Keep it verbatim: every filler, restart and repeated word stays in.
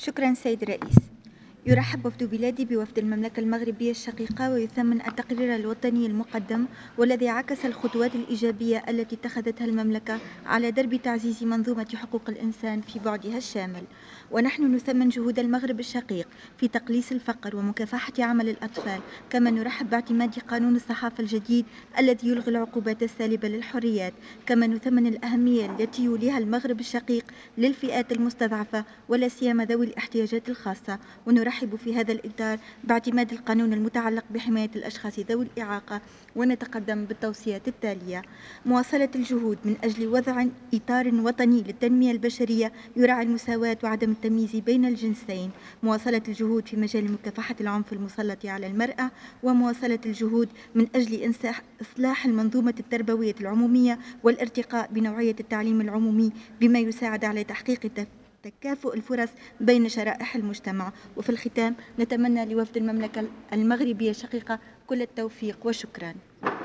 شكرا سيد الرئيس. يرحب وفد بلادي بوفد المملكة المغربية الشقيقة ويثمن التقرير الوطني المقدم والذي عكس الخطوات الإيجابية التي اتخذتها المملكة على درب تعزيز منظومة حقوق الإنسان في بعدها الشامل. ونحن نثمن جهود المغرب الشقيق في تقليص الفقر ومكافحة عمل الأطفال، كما نرحب باعتماد قانون الصحافة الجديد الذي يلغي العقوبات السالبة للحريات. كما نثمن الأهمية التي يوليها المغرب الشقيق للفئات المستضعفة ولا سيما ذوي الاحتياجات الخاصة. ونرحب في هذا الإطار باعتماد القانون المتعلق بحماية الأشخاص ذوي الإعاقة. ونتقدم بالتوصيات التالية: مواصلة الجهود من أجل وضع إطار وطني للتنمية البشرية يراعي المساواة وعدم التمييز بين الجنسين. مواصلة الجهود في مجال مكافحة العنف المسلط على المرأة. ومواصلة الجهود من أجل إصلاح المنظومة التربوية العمومية والارتقاء بنوعية التعليم العمومي بما يساعد على تحقيق تكافؤ الفرص بين شرائح المجتمع. وفي الختام نتمنى لوفد المملكة المغربية الشقيقة كل التوفيق وشكرا.